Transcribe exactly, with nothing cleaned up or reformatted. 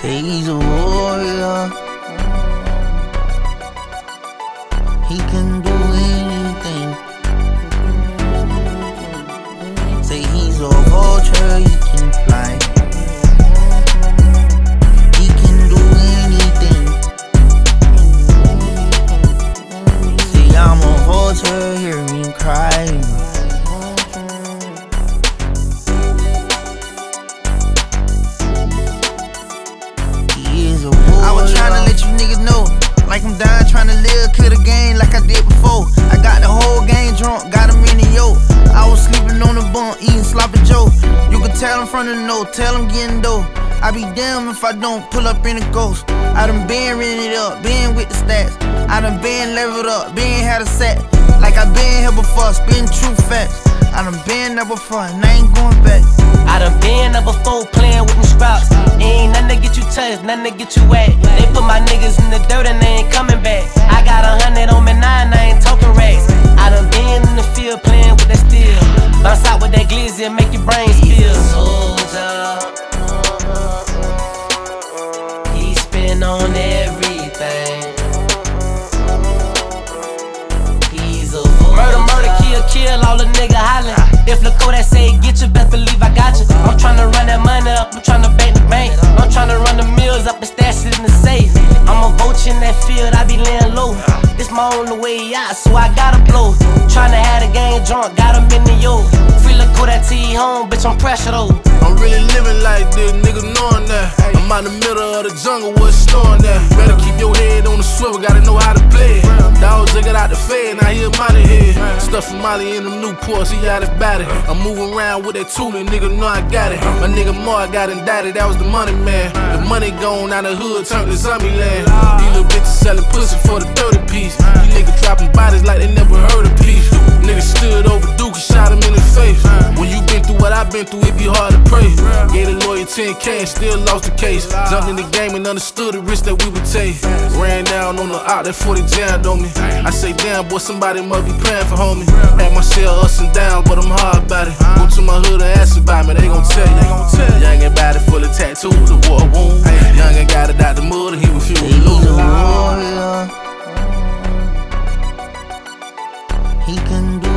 Say he's a warrior. He can do anything. Say he's a vulture, he can fly. He can do anything. See, I'm a vulture, hear me cry. I was tryna let you niggas know, like I'm dying tryna live, kill the game like I did before. I got the whole game drunk, got him in the yoke. I was sleeping on the bunk, eating sloppy joe. You can tell him from the note, tell him getting dough. I be damn if I don't pull up in a ghost. I done been rented up, been with the stats. I done been leveled up, been had a set. Like I been here before, spitting true facts. I done been there before, and I ain't going back. I done been there before, playing with them sprouts. Ain't nothing to get you touched, nothing to get you wet. They put my niggas in the dirt and they ain't coming back. I got a hundred on me now and I ain't talking racks. I done been in the field playing with that steel. Bounce out with that glizzy and make your brain spill. Soldier, he spin on everything. He's a murder, murder, kill, kill, all the nigga hollin'. If Lakota say get you, best believe I got you. I'm tryna run that money up, I'm tryna bank the bank. I'm tryna run the mills up and stash it in the safe. I'm a vulture in that field, I be laying low. This my only way out, so I gotta blow. Tryna have the game drunk, got him in the yo. Free Lakota T home, bitch, I'm pressure though. I'm really living like this, nigga knowing that. I'm out the middle of the jungle, what's snowing that. Better keep your head on the swivel, gotta know how to play it. Dogs they got out the fed, now he a money head. Stuff from Molly in them Newports, he out his body. I'm moving around with that toolie, nigga know I got it. My nigga Mark got indicted, that was the money man. The money gone out the hood, turned to zombie land. These little bitches selling pussy for the thirty piece. These niggas dropping bodies like they never heard a piece. Niggas stood over Duke and shot him in the face. When you been through what I been through, it be hard to pray. Gave the lawyer ten K and still lost the case. Jumped in the game and understood the risk that we would take. Ran down on the out, that forty jammed on me. I say damn boy, somebody must be praying for homie. Had my share ups and downs, but I'm hard about it. Go to my hood and ask about me, they gon' tell you. Young and body full of tattoos, a war wound. Young and got it out the mud and he refused to lose. He's a warrior. He can do